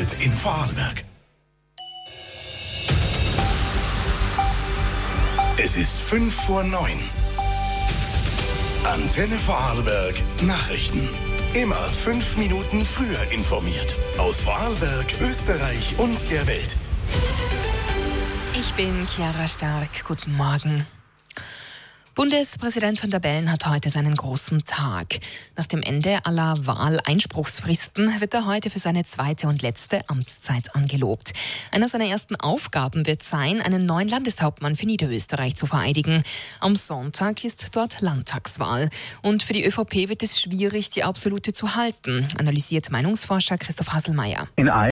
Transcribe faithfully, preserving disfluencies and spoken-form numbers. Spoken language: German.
Welt in Vorarlberg. Es ist fünf vor neun. Antenne Vorarlberg Nachrichten. Immer fünf Minuten früher informiert. Aus Vorarlberg, Österreich und der Welt. Ich bin Chiara Stark. Guten Morgen. Bundespräsident von der Bellen hat heute seinen großen Tag. Nach dem Ende aller Wahleinspruchsfristen wird er heute für seine zweite und letzte Amtszeit angelobt. Einer seiner ersten Aufgaben wird sein, einen neuen Landeshauptmann für Niederösterreich zu vereidigen. Am Sonntag ist dort Landtagswahl. Und für die ÖVP wird es schwierig, die Absolute zu halten, analysiert Meinungsforscher Christoph Hasselmeier. In